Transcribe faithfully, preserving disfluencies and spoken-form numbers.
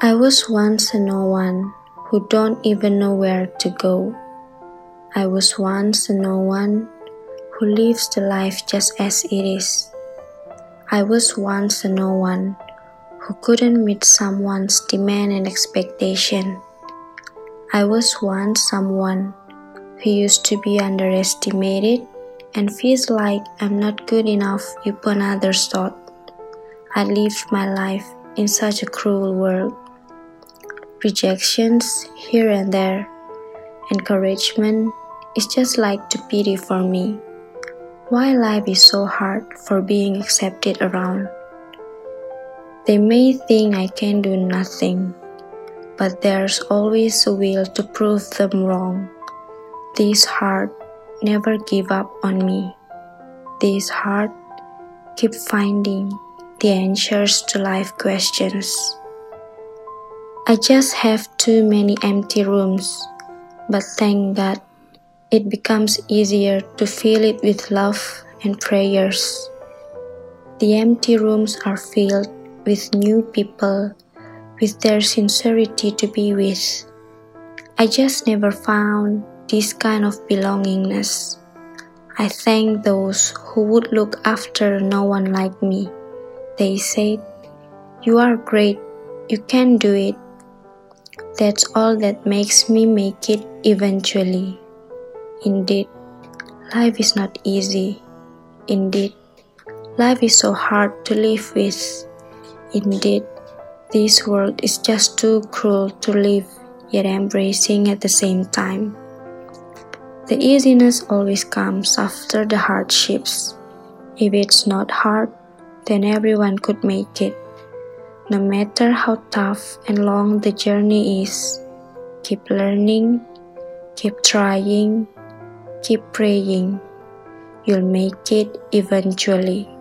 I was once a no one who don't even know where to go. I was once a no one who lives the life just as it is. I was once a no one who couldn't meet someone's demand and expectation. I was once someone who used to be underestimated and feels like I'm not good enough upon others' thought. I lived my life in such a cruel world. Rejections here and there. Encouragement is just like the pity for me. Why life is so hard for being accepted around. They may think I can do nothing, but there's always a will to prove them wrong. This heart never give up on me. This heart keep finding the answers to life questions. I just have too many empty rooms, but thank God it becomes easier to fill it with love and prayers. The empty rooms are filled with new people with their sincerity to be with. I just never found this kind of belongingness. I thank those who would look after no one like me. They said, "You are great, you can do it." That's all that makes me make it eventually. Indeed, life is not easy. Indeed, life is so hard to live with. Indeed, this world is just too cruel to live, yet embracing at the same time. The easiness always comes after the hardships. If it's not hard, then everyone could make it. No matter how tough and long the journey is, keep learning, keep trying, keep praying. You'll make it eventually.